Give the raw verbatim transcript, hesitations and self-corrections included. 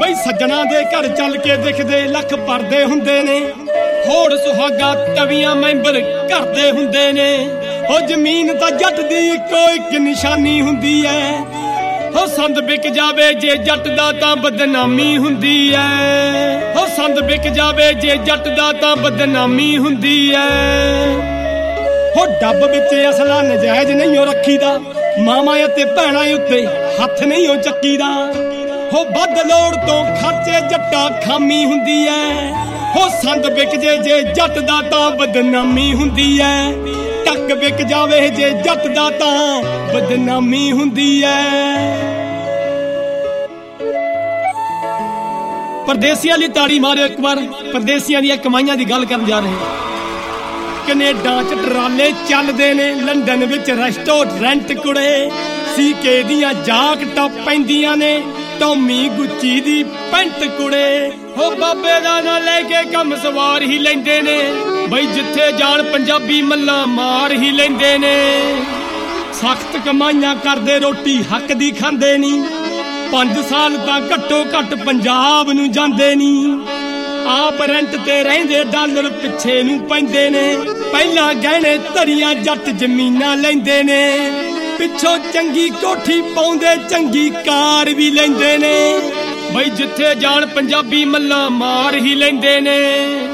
ਬਈ ਸੱਜਣਾ ਦੇ ਘਰ ਚੱਲ ਕੇ ਦਿਖਦੇ ਲੱਖ ਪਰਦੇ ਹੁੰਦੇ ਨੇ, ਹੋੜ ਸੁਹਾਗਾ ਤਵੀਆਂ ਮੈਂਬਰ ਘਰਦੇ ਹੁੰਦੇ ਨੇ। ਉਹ ਜ਼ਮੀਨ ਤਾਂ ਜੱਟ ਦੀ ਇੱਕੋ ਇੱਕ ਨਿਸ਼ਾਨੀ ਹੁੰਦੀ ਐ, ਹੋ ਸੰਦ ਵਿਕ ਜਾਵੇ ਜੇ ਜੱਟ ਦਾ ਤਾਂ ਬਦਨਾਮੀ ਹੁੰਦੀ ਐ, ਹੋ ਸੰਦ ਵਿਕ ਜਾਵੇ ਜੇ ਜੱਟ ਦਾ ਤਾਂ ਬਦਨਾਮੀ ਹੁੰਦੀ ਐ। ਹੋ ਡੱਬ ਵਿੱਚ ਅਸਲਾ ਨਜਾਇਜ਼ ਨਹੀਂ ਉਹ ਰੱਖੀਦਾ, ਮਾਵਾਂ ਅਤੇ ਭੈਣਾਂ ਉੱਤੇ ਹੱਥ ਨਹੀਂ ਉਹ ਚੱਕੀਦਾ। ਹੋ ਵੱਧ ਲੋੜ ਤੋਂ ਖਰਚੇ ਜੱਟਾ ਖਾਮੀ ਹੁੰਦੀ ਐ, ਹੋ ਸੰਦ ਵਿਕ ਜੇ ਜੇ ਜੱਟ ਦਾ ਤਾਂ ਬਦਨਾਮੀ ਹੁੰਦੀ ਐ, ਟੱਕ ਵਿਕ ਜਾਵੇ ਜੇ ਜੱਟ ਦਾ ਤਾਂ ਬਦਨਾਮੀ ਹੁੰਦੀ ਐ। ਪਰਦੇਸੀਆਂ ਲਈ ਤਾੜੀ ਮਾਰਿਓ ਇੱਕ ਵਾਰ, ਪਰਦੇਸੀਆਂ ਦੀਆਂ ਕਮਾਈਆਂ ਦੀ ਗੱਲ ਕਰਨ ਜਾ ਰਹੇ ਹਾਂ। ਕੈਨੇਡਾ ਚ ਟਰਾਲੇ ਚੱਲਦੇ ਨੇ, ਲੰਡਨ ਵਿੱਚ ਰੈਸਟੋਰੈਂਟ ਕੁੜੇ, ਸੀਕੇ ਦੀਆਂ ਜਾਕਟਾਂ ਪੈਂਦੀਆਂ ਨੇ, ਟੌਮੀ ਗੁੱਚੀ ਦੀ ਪੈਂਟ ਕੁੜੇ। ਹੋ ਬਾਬੇ ਦਾ ਨਾਂ ਲੈ ਕੇ ਕੰਮ ਸਵਾਰ ਹੀ ਲੈਂਦੇ ਨੇ, ਬਈ ਜਿੱਥੇ ਜਾਣ ਪੰਜਾਬੀ ਮੱਲਾਂ ਮਾਰ ਹੀ ਲੈਂਦੇ ਨੇ। ਸਖਤ ਕਮਾਈਆਂ ਕਰਦੇ ਰੋਟੀ ਹੱਕ ਦੀ ਖਾਂਦੇ ਨੀ, ਪੰਜ ਸਾਲ ਤਾਂ ਘੱਟੋ ਘੱਟ ਪੰਜਾਬ ਨੂੰ ਜਾਂਦੇ ਨੀ। ਆਪ ਰੈਂਟ ਤੇ ਰਹਿੰਦੇ ਡਾਲਰ ਪਿੱਛੇ ਨੂੰ ਪੈਂਦੇ ਨੇ, ਪਹਿਲਾਂ ਗਹਿਣੇ ਧਰੀਆਂ ਜੱਟ ਜ਼ਮੀਨਾਂ ਲੈਂਦੇ ਨੇ, ਪਿੱਛੋਂ ਚੰਗੀ ਕੋਠੀ ਪਾਉਂਦੇ ਚੰਗੀ ਕਾਰ ਵੀ ਲੈਂਦੇ ਨੇ, ਬਈ ਜਿੱਥੇ ਜਾਣ ਪੰਜਾਬੀ ਮੱਲਾਂ ਮਾਰ ਹੀ ਲੈਂਦੇ ਨੇ।